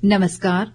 नमस्कार,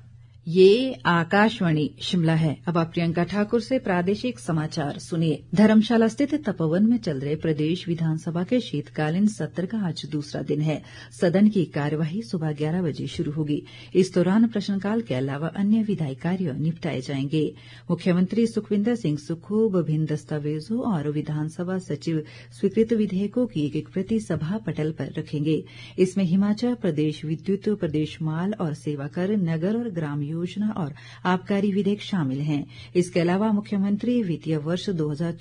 ये आकाशवाणी शिमला है। अब आप प्रियंका ठाकुर से प्रादेशिक समाचार सुनिए। धर्मशाला स्थित तपोवन में चल रहे प्रदेश विधानसभा के शीतकालीन सत्र का आज दूसरा दिन है। सदन की कार्यवाही सुबह 11 बजे शुरू होगी। इस दौरान प्रश्नकाल के अलावा अन्य विधायी कार्य निपटाए जाएंगे। मुख्यमंत्री सुखविंदर सिंह सुक्खू विभिन्न दस्तावेजों और विधानसभा सचिव स्वीकृत विधेयकों की एक प्रति सभा पटल पर रखेंगे। इसमें हिमाचल प्रदेश विद्युत, प्रदेश माल और सेवा कर, नगर और ग्राम योजना और आबकारी विधेयक शामिल हैं। इसके अलावा मुख्यमंत्री वित्तीय वर्ष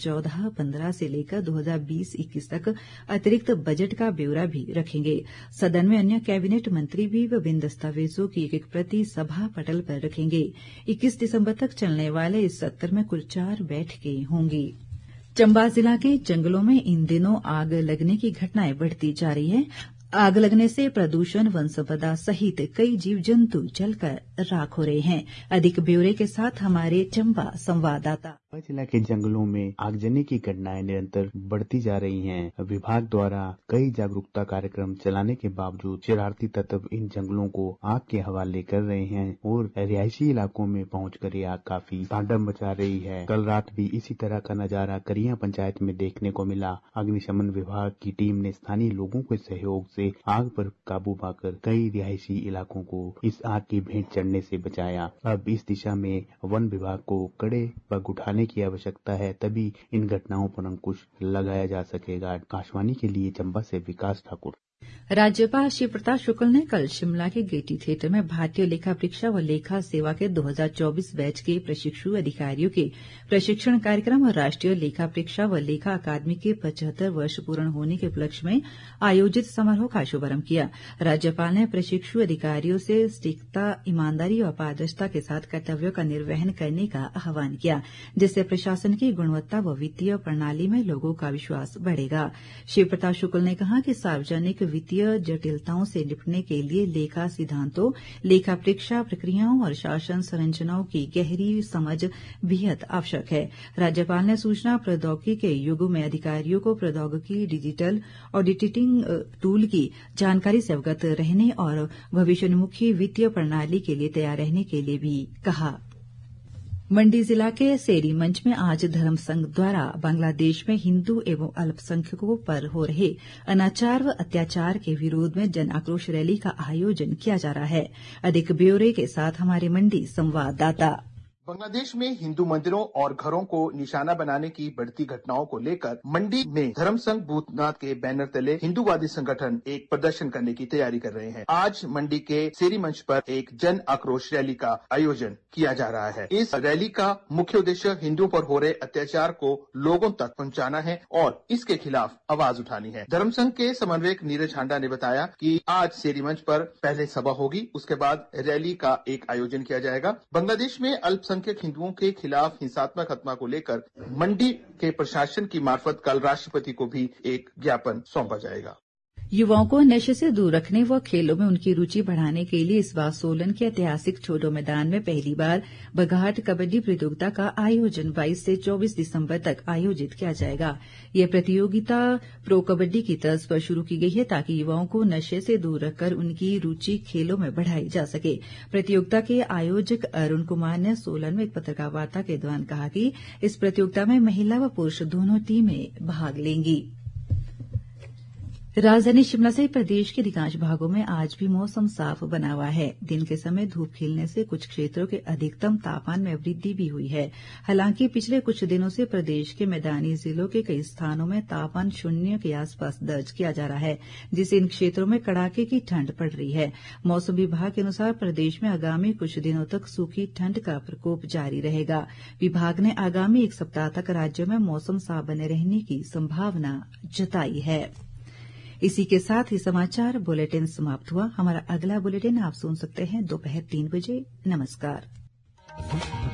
2014-15 से लेकर 2020-21 तक अतिरिक्त बजट का ब्यौरा भी रखेंगे। सदन में अन्य कैबिनेट मंत्री भी विभिन्न दस्तावेजों की एक प्रति सभा पटल पर रखेंगे। 21 दिसंबर तक चलने वाले इस सत्र में कुल 4 बैठकें होंगी। चंबा जिला के जंगलों में इन दिनों आग लगने की घटनाएं बढ़ती जा रही है। आग लगने से प्रदूषण, वन संपदा सहित कई जीव जंतु जलकर राख हो रहे हैं। अधिक ब्यौरे के साथ हमारे चंबा संवाददाता। जिला के जंगलों में आगजनी की घटनाएं निरंतर बढ़ती जा रही हैं। विभाग द्वारा कई जागरूकता कार्यक्रम चलाने के बावजूद शरारती तत्व इन जंगलों को आग के हवाले कर रहे हैं और रिहायशी इलाकों में पहुंचकर ये आग काफी तांडव मचा रही है। कल रात भी इसी तरह का नजारा करिया पंचायत में देखने को मिला। अग्निशमन विभाग की टीम ने स्थानीय लोगों के सहयोग से आग पर काबू पाकर कई रिहायशी इलाकों को इस आग की भेंट चढ़ने से बचाया। अब इस दिशा में वन विभाग को कड़े पग उठाने की आवश्यकता है, तभी इन घटनाओं पर अंकुश लगाया जा सकेगा। आकाशवाणी के लिए चंबा से विकास ठाकुर। राज्यपाल श्री प्रताप शुक्ल ने कल शिमला के गेयटी थिएटर में भारतीय लेखा परीक्षा व लेखा सेवा के 2024 बैच के प्रशिक्षु अधिकारियों के प्रशिक्षण कार्यक्रम और राष्ट्रीय लेखा परीक्षा व लेखा अकादमी के 75 वर्ष पूर्ण होने के उपलक्ष्य में आयोजित समारोह का शुभारंभ किया। राज्यपाल ने प्रशिक्षु अधिकारियों से सटीकता, ईमानदारी और पारदर्शिता के साथ कर्तव्यों का निर्वहन करने का आह्वान किया, जिससे प्रशासन की गुणवत्ता व वित्तीय प्रणाली में लोगों का विश्वास बढ़ेगा। श्री प्रताप शुक्ल ने कहा कि सार्वजनिक वित्तीय जटिलताओं से निपटने के लिए लेखा सिद्धांतों, लेखा परीक्षा प्रक्रियाओं और शासन संरचनाओं की गहरी समझ बेहद आवश्यक है। राज्यपाल ने सूचना प्रौद्योगिकी के युग में अधिकारियों को प्रौद्योगिकी, डिजिटल ऑडिटिंग टूल की जानकारी से अवगत रहने और भविष्योन्मुखी वित्तीय प्रणाली के लिए तैयार रहने के लिए भी कहा। मंडी जिला के सेरी मंच में आज धर्म संघ द्वारा बांग्लादेश में हिंदू एवं अल्पसंख्यकों पर हो रहे अनाचार व अत्याचार के विरोध में जन आक्रोश रैली का आयोजन किया जा रहा है। अधिक ब्यौरे के साथ हमारे मंडी संवाददाता। बांग्लादेश में हिंदू मंदिरों और घरों को निशाना बनाने की बढ़ती घटनाओं को लेकर मंडी में धर्म संघ भूतनाथ के बैनर तले हिंदूवादी संगठन एक प्रदर्शन करने की तैयारी कर रहे हैं। आज मंडी के सेरी मंच पर एक जन आक्रोश रैली का आयोजन किया जा रहा है। इस रैली का मुख्य उद्देश्य हिंदुओं पर हो रहे अत्याचार को लोगों तक पहुंचाना है और इसके खिलाफ आवाज उठानी है। धर्म संघ के समन्वयक नीरज हांडा ने बताया कि आज सेरी मंच पर पहले सभा होगी, उसके बाद रैली का एक आयोजन किया जाएगा। बांग्लादेश में अल्पसंख्यक हिंदुओं के खिलाफ हिंसात्मक हत्या को लेकर मंडी के प्रशासन की मार्फत कल राष्ट्रपति को भी एक ज्ञापन सौंपा जाएगा। युवाओं को नशे से दूर रखने व खेलों में उनकी रुचि बढ़ाने के लिए इस बार सोलन के ऐतिहासिक छोडो मैदान में पहली बार बघाट कबड्डी प्रतियोगिता का आयोजन 22 से 24 दिसंबर तक आयोजित किया जाएगा। यह प्रतियोगिता प्रो कबड्डी की तर्ज पर शुरू की गई है ताकि युवाओं को नशे से दूर रखकर उनकी रुचि खेलों में बढ़ाई जा सके। प्रतियोगिता के आयोजक अरुण कुमार ने सोलन में एक पत्रकार वार्ता के दौरान कहा कि इस प्रतियोगिता में महिला व पुरुष दोनों टीमें भाग लेंगी। राजधानी शिमला सहित प्रदेश के अधिकांश भागों में आज भी मौसम साफ बना हुआ है। दिन के समय धूप खिलने से कुछ क्षेत्रों के अधिकतम तापमान में वृद्धि भी हुई है। हालांकि पिछले कुछ दिनों से प्रदेश के मैदानी जिलों के कई स्थानों में तापमान 0 के आसपास दर्ज किया जा रहा है, जिससे इन क्षेत्रों में कड़ाके की ठंड पड़ रही है। मौसम विभाग के अनुसार प्रदेश में आगामी कुछ दिनों तक सूखी ठंड का प्रकोप जारी रहेगा। विभाग ने आगामी 1 सप्ताह तक राज्य में मौसम साफ बने रहने की संभावना जताई है। इसी के साथ ही समाचार बुलेटिन समाप्त हुआ। हमारा अगला बुलेटिन आप सुन सकते हैं दोपहर 3 बजे। नमस्कार।